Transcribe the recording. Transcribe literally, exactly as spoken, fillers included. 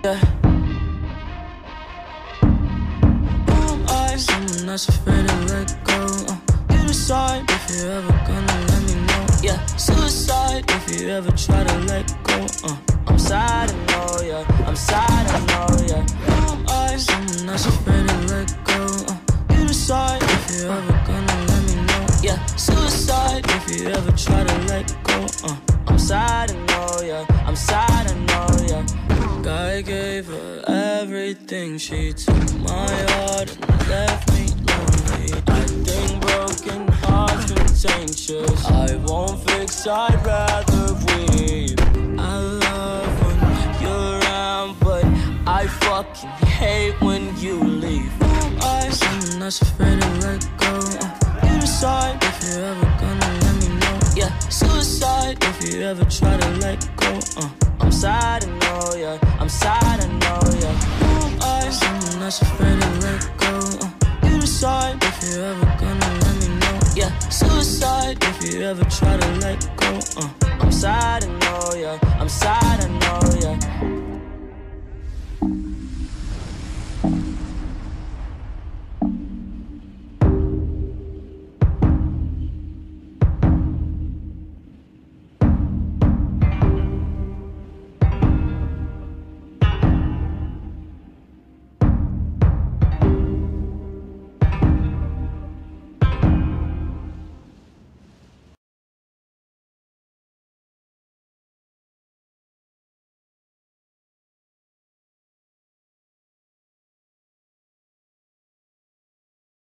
yeah. Who am I? Someone that's afraid to let go. Uh, you decide if you're ever gonna let me know. Yeah, suicide if you ever try to let go. Uh, I'm sad, I know, yeah. I'm sad, I know, yeah. Who am I? Someone that's afraid to let go. Uh, you decide if you're ever gonna let me know. Yeah, suicide if you ever try to let go. Uh, I'm sad, I know, yeah. I'm sad, I know, yeah. I gave her everything. She took my heart and left me lonely. I think broken hearts contagious. I won't fix, I'd rather weep. I love when you're around, but I fucking hate when you leave. I'm someone that's afraid to let go. Uh, you decide if you're ever gonna let me know. Yeah, suicide if you ever try to let go. Uh, I'm sad, I know, yeah. I'm sad, I know, yeah. Who am I? Someone that's afraid to let go. Uh, you decide if you're ever gonna let me know. Yeah, suicide if you ever try to let go. Uh, I'm sad, I know, yeah. I'm sad.